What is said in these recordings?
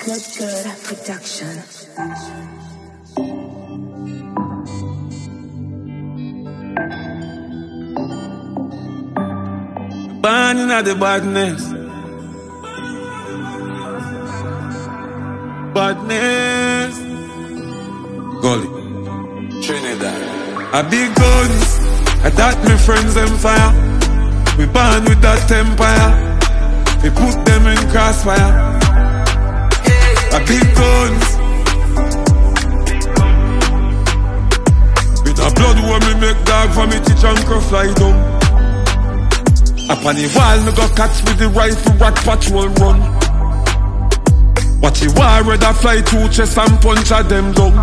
Look Good Production. Born in the badness. Badness. Gully. Trinidad. A big guns. I that my friends them fire. We born with that empire. We put them in crossfire. A big guns. With a blood war me make dog for me teach and crow fly down. Up on the wall me go catch with the rifle rat patrol run. Watch the war rather fly through chest and punch at them down.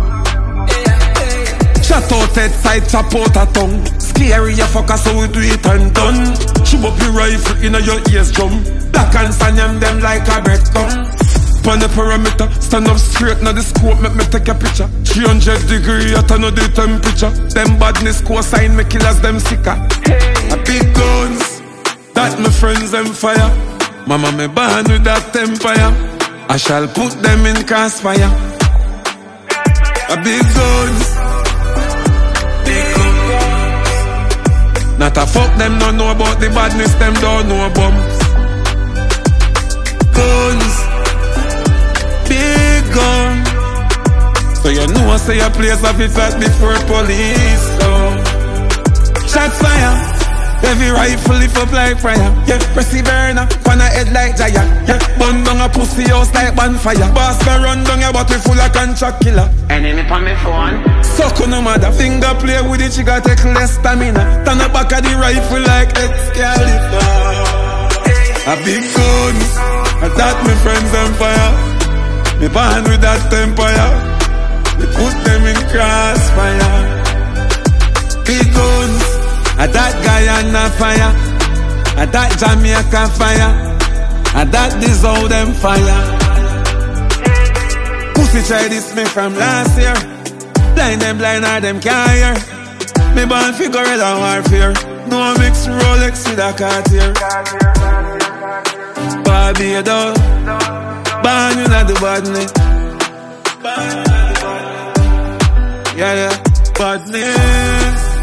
Shut out head side, chop out a tongue. Scary a fucker so we do it and done. Shoot up the rifle in your ears drum. Black and sanyam them like a breadcrumb. On the perimeter, stand up straight now the scope, make me take a picture. 300 degree at another temperature. Them badness co-sign me killers them sicker. A big guns, that my friends them fire. Mama me born with that empire. I shall put them in crossfire. A big guns, big guns. Not a fuck them don't know about the badness, them don't know bombs. Guns, big gun. So you know I say a place of it fast before police. So shots fire. Heavy rifle lift up like fire. Yeah, pressy burner, pan a head like giant. Yeah, burn down a pussy house like bonfire. Boss can run down your bottle full of contract killer. Enemy on me phone. Suck on no mother, finger play with it, she got take less stamina. Turn the back of the rifle like Excalibur. A big guns, that my friends on fire. Me born with that empire. Me put them in crossfire. Big guns. A that Guyana fire, a that Jamaica fire, a that dissolve them fire. Pussy try this me from last year. Blind them blind or them can't hear. Me born fi guerrilla warfare. No mix Rolex with a Cartier. Barbados, born in the badness. Yeah, badness.